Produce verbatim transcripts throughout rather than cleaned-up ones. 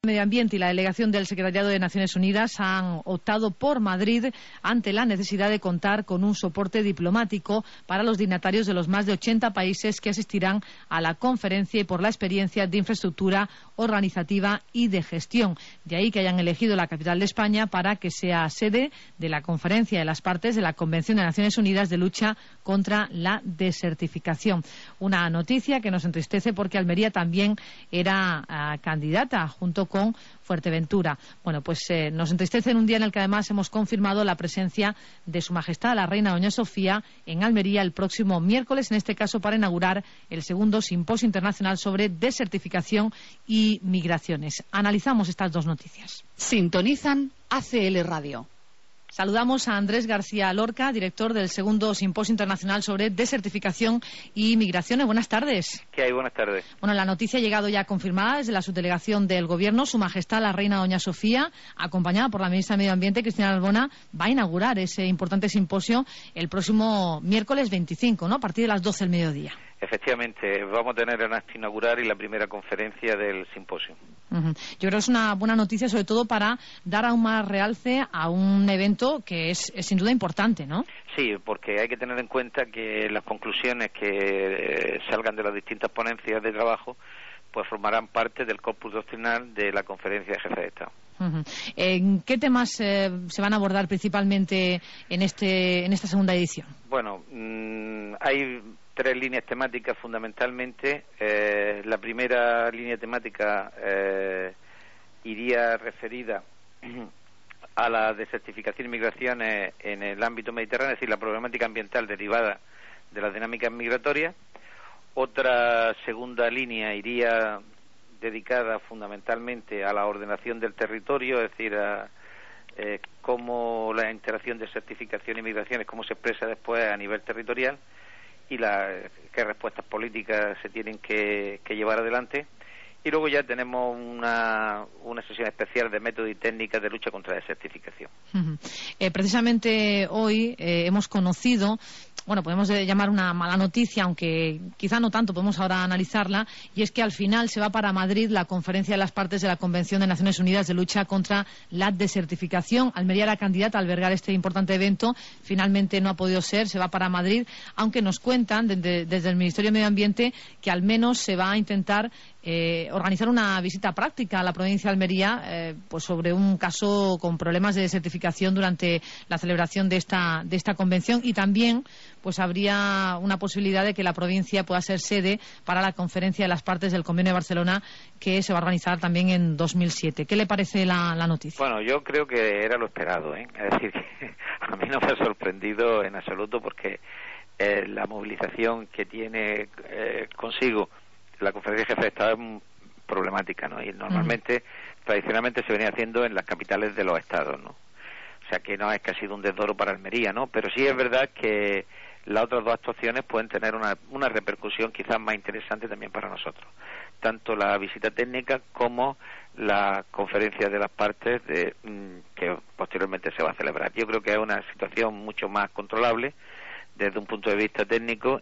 Medio Ambiente y la delegación del Secretariado de Naciones Unidas han optado por Madrid ante la necesidad de contar con un soporte diplomático para los dignatarios de los más de ochenta países que asistirán a la conferencia y por la experiencia de infraestructura organizativa y de gestión. De ahí que hayan elegido la capital de España para que sea sede de la conferencia de las partes de la Convención de Naciones Unidas de lucha contra la desertificación. Una noticia que nos entristece porque Almería también era uh, candidata junto con con Fuerteventura. Bueno, pues eh, nos entristece en un día en el que además hemos confirmado la presencia de Su Majestad la Reina Doña Sofía en Almería el próximo miércoles, en este caso para inaugurar el segundo Simposio Internacional sobre Desertificación y Migraciones. Analizamos estas dos noticias. Sintonizan A C L Radio. Saludamos a Andrés García Lorca, director del segundo Simposio Internacional sobre Desertificación y Migraciones. Buenas tardes. ¿Qué hay? Buenas tardes. Bueno, la noticia ha llegado ya confirmada desde la subdelegación del Gobierno. Su Majestad la Reina Doña Sofía, acompañada por la ministra de Medio Ambiente, Cristina Albona, va a inaugurar ese importante simposio el próximo miércoles veinticinco, ¿no? A partir de las doce del mediodía. Efectivamente, vamos a tener el acto inaugural y la primera conferencia del simposio. Uh-huh. Yo creo que es una buena noticia, sobre todo para dar aún más realce a un evento que es, es sin duda importante, ¿no? Sí, porque hay que tener en cuenta que las conclusiones que eh, salgan de las distintas ponencias de trabajo pues formarán parte del corpus doctrinal de la conferencia de jefes de Estado. Uh-huh. ¿En qué temas eh, se van a abordar principalmente en este en esta segunda edición? Bueno, mmm, hay tres líneas temáticas fundamentalmente. Eh, la primera línea temática eh, iría referida a la desertificación y migraciones en el ámbito mediterráneo, es decir, la problemática ambiental derivada de las dinámicas migratorias. Otra segunda línea iría dedicada fundamentalmente a la ordenación del territorio, es decir, a eh, cómo la interacción de desertificación y migraciones, cómo se expresa después a nivel territorial y la, qué respuestas políticas se tienen que, que llevar adelante. Y luego ya tenemos una, una sesión especial de método y técnicas de lucha contra la desertificación. Uh-huh. Eh, precisamente hoy eh, hemos conocido, bueno, podemos llamar una mala noticia, aunque quizá no tanto, podemos ahora analizarla, y es que al final se va para Madrid la conferencia de las partes de la Convención de Naciones Unidas de lucha contra la desertificación. Almería era candidata a albergar este importante evento, finalmente no ha podido ser, se va para Madrid, aunque nos cuentan desde, desde el Ministerio de Medio Ambiente que al menos se va a intentar Eh, organizar una visita práctica a la provincia de Almería eh, pues sobre un caso con problemas de desertificación durante la celebración de esta de esta convención, y también pues habría una posibilidad de que la provincia pueda ser sede para la conferencia de las partes del Convenio de Barcelona, que se va a organizar también en dos mil siete. ¿Qué le parece la, la noticia? Bueno, yo creo que era lo esperado, ¿eh? Es decir, que a mí no me ha sorprendido en absoluto, porque eh, la movilización que tiene eh, consigo la conferencia de jefes de Estado es problemática, ¿no? Y normalmente, mm. tradicionalmente se venía haciendo en las capitales de los estados, ¿no? O sea que no es que ha sido un desdoro para Almería, ¿no? Pero sí es verdad que las otras dos actuaciones pueden tener una, una repercusión quizás más interesante también para nosotros. Tanto la visita técnica como la conferencia de las partes de, que posteriormente se va a celebrar. Yo creo que es una situación mucho más controlable desde un punto de vista técnico,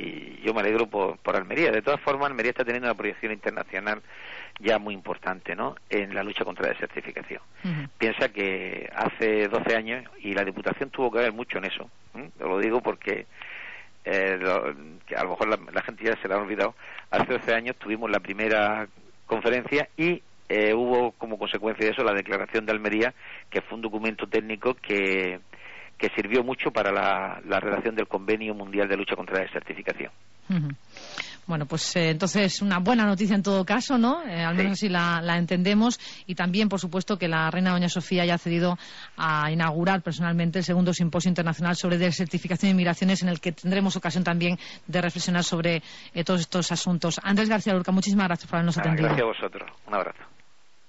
y yo me alegro por, por Almería. De todas formas, Almería está teniendo una proyección internacional ya muy importante, ¿no?, en la lucha contra la desertificación. Uh-huh. Piensa que hace doce años, y la Diputación tuvo que ver mucho en eso, ¿eh? Lo digo porque eh, lo, que a lo mejor la, la gente ya se la ha olvidado, hace doce años tuvimos la primera conferencia y eh, hubo como consecuencia de eso la Declaración de Almería, que fue un documento técnico que que sirvió mucho para la, la redacción del Convenio Mundial de Lucha contra la Desertificación. Uh-huh. Bueno, pues eh, entonces una buena noticia en todo caso, ¿no? Eh, al menos sí. Así la, la entendemos. Y también, por supuesto, que la Reina Doña Sofía haya accedido a inaugurar personalmente el segundo Simposio Internacional sobre Desertificación y Migraciones, en el que tendremos ocasión también de reflexionar sobre eh, todos estos asuntos. Andrés García Lorca, muchísimas gracias por habernos ah, atendido. Gracias a vosotros. Un abrazo.